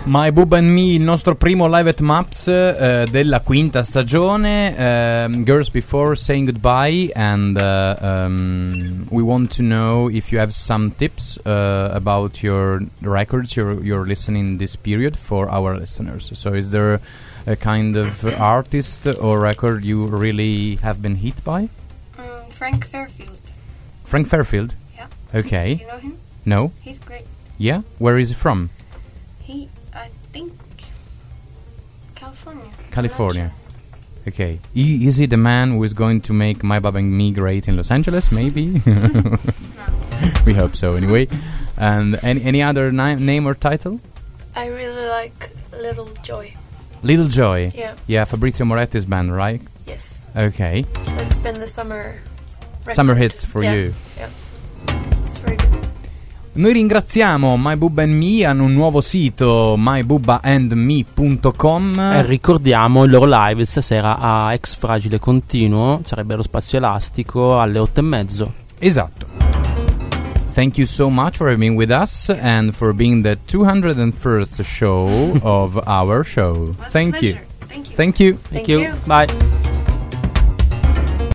My Bubba and Me, il nostro primo live at Maps della quinta stagione. Girls, before saying goodbye, and we want to know if you have some tips about your records you're listening this period for our listeners. So is there a kind of artist or record you really have been hit by? Frank Fairfield. Frank Fairfield? Yeah. Okay. Do you know him? No? He's great. Yeah? Where is he from? I think California. California. Okay. Is he the man who is going to make My Bubba and Me great in Los Angeles? Maybe? No. We hope so, anyway. And any other name or title? I really like Little Joy. Little Joy? Yeah. Yeah, Fabrizio Moretti's band, right? Yes. Okay. That's been the summer record. Summer hits for you. Yeah. It's very good. Noi ringraziamo My Bubba and Me, hanno un nuovo sito mybubbaandme.com e ricordiamo il loro live stasera a Ex Fragile Continuo, sarebbe lo Spazio Elastico alle 8:30. Esatto. Thank you so much for being with us and for being the 201st show of our show. It was Thank a you. pleasure. Thank you. Thank you. Thank you. Bye.